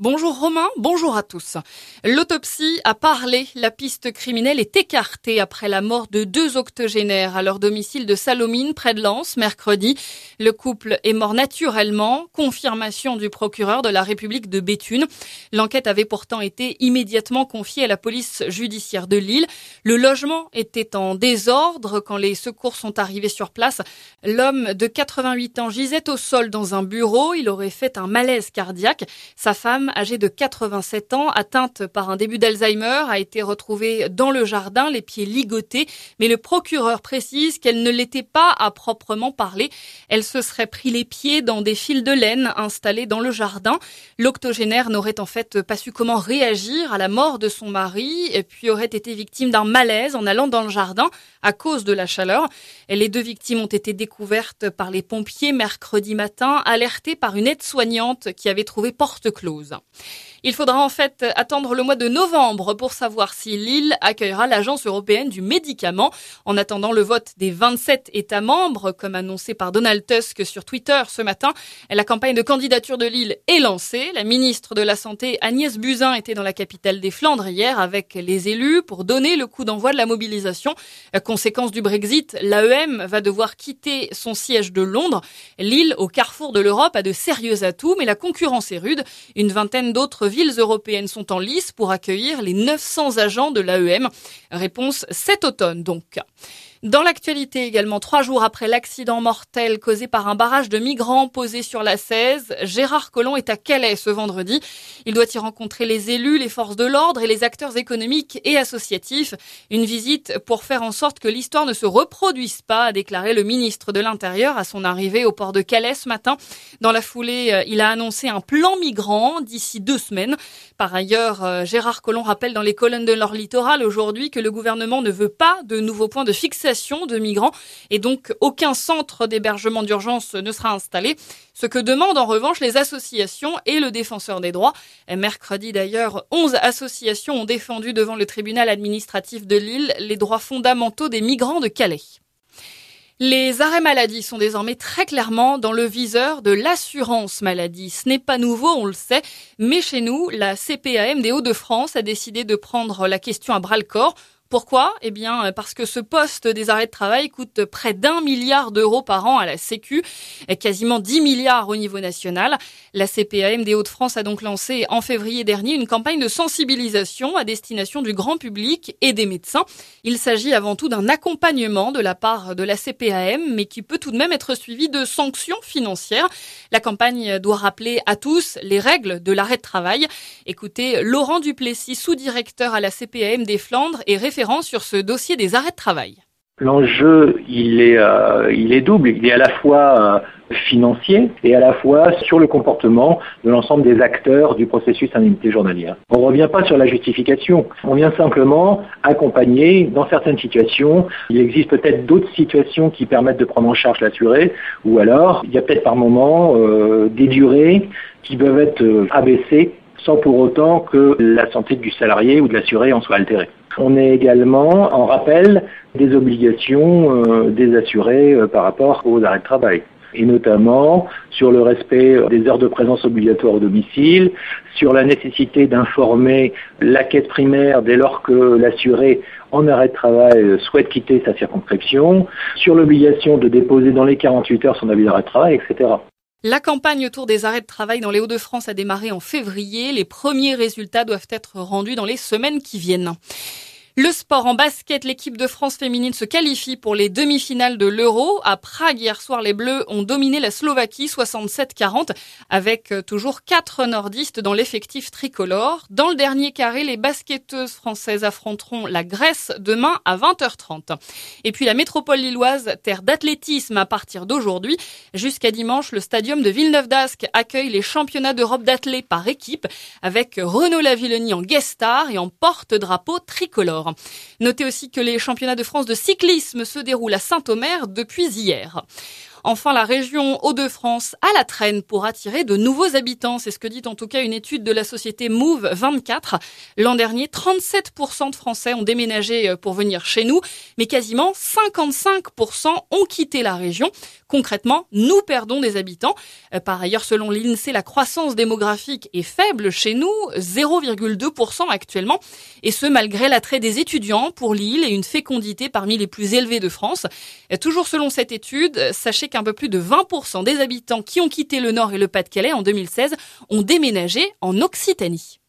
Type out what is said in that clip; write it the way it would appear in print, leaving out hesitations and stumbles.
Bonjour Romain, bonjour à tous. L'autopsie a parlé, la piste criminelle est écartée après la mort de 2 octogénaires à leur domicile de Salomine, près de Lens, mercredi. Le couple est mort naturellement, confirmation du procureur de la République de Béthune. L'enquête avait pourtant été immédiatement confiée à la police judiciaire de Lille. Le logement était en désordre quand les secours sont arrivés sur place. L'homme de 88 ans gisait au sol dans un bureau. Il aurait fait un malaise cardiaque. Sa femme, âgée de 87 ans, atteinte par un début d'Alzheimer, a été retrouvée dans le jardin, les pieds ligotés. Mais le procureur précise qu'elle ne l'était pas à proprement parler. Elle se serait pris les pieds dans des fils de laine installés dans le jardin. L'octogénaire n'aurait en fait pas su comment réagir à la mort de son mari et puis aurait été victime d'un malaise en allant dans le jardin à cause de la chaleur. Les 2 victimes ont été découvertes par les pompiers mercredi matin, alertées par une aide-soignante qui avait trouvé porte close. Il faudra en fait attendre le mois de novembre pour savoir si Lille accueillera l'Agence européenne du médicament. En attendant le vote des 27 États membres, comme annoncé par Donald Tusk sur Twitter ce matin, la campagne de candidature de Lille est lancée. La ministre de la Santé, Agnès Buzyn, était dans la capitale des Flandres hier avec les élus pour donner le coup d'envoi de la mobilisation. Conséquence du Brexit, l'AEM va devoir quitter son siège de Londres. Lille, au carrefour de l'Europe, a de sérieux atouts, mais la concurrence est rude. Une vingtaine d'autres villes européennes sont en lice pour accueillir les 900 agents de l'AEM. Réponse cet automne donc. Dans l'actualité également, 3 jours après l'accident mortel causé par un barrage de migrants posé sur la 16, Gérard Collomb est à Calais ce vendredi. Il doit y rencontrer les élus, les forces de l'ordre et les acteurs économiques et associatifs. Une visite pour faire en sorte que l'histoire ne se reproduise pas, a déclaré le ministre de l'Intérieur à son arrivée au port de Calais ce matin. Dans la foulée, il a annoncé un plan migrant d'ici 2 semaines. Par ailleurs, Gérard Collomb rappelle dans les colonnes de leur littoral aujourd'hui que le gouvernement ne veut pas de nouveaux points de fixation de migrants et donc aucun centre d'hébergement d'urgence ne sera installé. Ce que demandent en revanche les associations et le défenseur des droits. Mercredi d'ailleurs, 11 associations ont défendu devant le tribunal administratif de Lille les droits fondamentaux des migrants de Calais. Les arrêts maladie sont désormais très clairement dans le viseur de l'assurance maladie. Ce n'est pas nouveau, on le sait, mais chez nous, la CPAM des Hauts-de-France a décidé de prendre la question à bras-le-corps. Pourquoi ? Eh bien, parce que ce poste des arrêts de travail coûte près d'1 milliard d'euros par an à la Sécu, et quasiment 10 milliards au niveau national. La CPAM des Hauts-de-France a donc lancé en février dernier une campagne de sensibilisation à destination du grand public et des médecins. Il s'agit avant tout d'un accompagnement de la part de la CPAM, mais qui peut tout de même être suivi de sanctions financières. La campagne doit rappeler à tous les règles de l'arrêt de travail. Écoutez, Laurent Duplessis, sous-directeur à la CPAM des Flandres et référent sur ce dossier des arrêts de travail. L'enjeu, il est double. Il est à la fois financier et à la fois sur le comportement de l'ensemble des acteurs du processus indemnité journalière. On ne revient pas sur la justification. On vient simplement accompagner dans certaines situations. Il existe peut-être d'autres situations qui permettent de prendre en charge l'assuré, ou alors il y a peut-être par moment des durées qui peuvent être abaissées sans pour autant que la santé du salarié ou de l'assuré en soit altérée. On est également en rappel des obligations des assurés par rapport aux arrêts de travail, et notamment sur le respect des heures de présence obligatoires au domicile, sur la nécessité d'informer la caisse primaire dès lors que l'assuré en arrêt de travail souhaite quitter sa circonscription, sur l'obligation de déposer dans les 48 heures son avis d'arrêt de travail, etc. La campagne autour des arrêts de travail dans les Hauts-de-France a démarré en février. Les premiers résultats doivent être rendus dans les semaines qui viennent. Le sport en basket, l'équipe de France féminine se qualifie pour les demi-finales de l'Euro. À Prague, hier soir, les Bleus ont dominé la Slovaquie 67-40 avec toujours 4 nordistes dans l'effectif tricolore. Dans le dernier carré, les basketteuses françaises affronteront la Grèce demain à 20h30. Et puis la métropole lilloise, terre d'athlétisme à partir d'aujourd'hui. Jusqu'à dimanche, le stadium de Villeneuve-d'Ascq accueille les championnats d'Europe d'athlé par équipe avec Renaud Lavillenie en guest star et en porte-drapeau tricolore. Notez aussi que les championnats de France de cyclisme se déroulent à Saint-Omer depuis hier. Enfin, la région Hauts-de-France a la traîne pour attirer de nouveaux habitants. C'est ce que dit en tout cas une étude de la société Move24. L'an dernier, 37% de Français ont déménagé pour venir chez nous, mais quasiment 55% ont quitté la région. Concrètement, nous perdons des habitants. Par ailleurs, selon l'INSEE, la croissance démographique est faible chez nous, 0,2% actuellement, et ce malgré l'attrait des étudiants pour l'île et une fécondité parmi les plus élevées de France. Toujours selon cette étude, sachez qu'un peu plus de 20% des habitants qui ont quitté le Nord et le Pas-de-Calais en 2016 ont déménagé en Occitanie.